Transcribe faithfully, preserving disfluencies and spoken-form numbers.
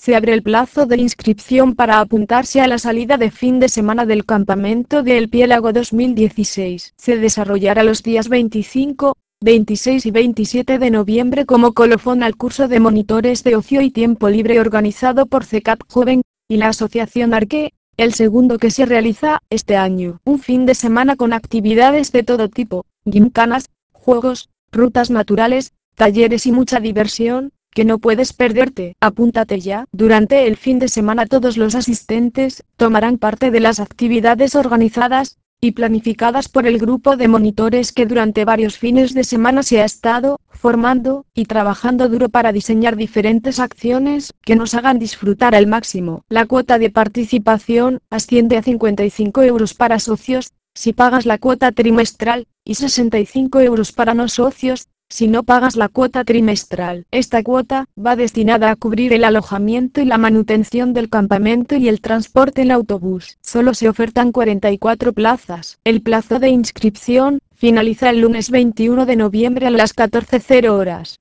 Se abre el plazo de inscripción para apuntarse a la salida de fin de semana del campamento de El Piélago dos mil dieciséis. Se desarrollará los días veinticinco, veintiséis y veintisiete de noviembre como colofón al curso de monitores de ocio y tiempo libre organizado por CECAP Joven y la Asociación Arque, el segundo que se realiza este año. Un fin de semana con actividades de todo tipo, gimcanas, juegos, rutas naturales, talleres y mucha diversión, que no puedes perderte. Apúntate ya. Durante el fin de semana todos los asistentes tomarán parte de las actividades organizadas y planificadas por el grupo de monitores que durante varios fines de semana se ha estado formando y trabajando duro para diseñar diferentes acciones que nos hagan disfrutar al máximo. La cuota de participación asciende a cincuenta y cinco euros para socios, si pagas la cuota trimestral, y sesenta y cinco euros para no socios, si no pagas la cuota trimestral. Esta cuota va destinada a cubrir el alojamiento y la manutención del campamento y el transporte en autobús. Solo se ofertan cuarenta y cuatro plazas. El plazo de inscripción finaliza el lunes veintiuno de noviembre a las catorce horas.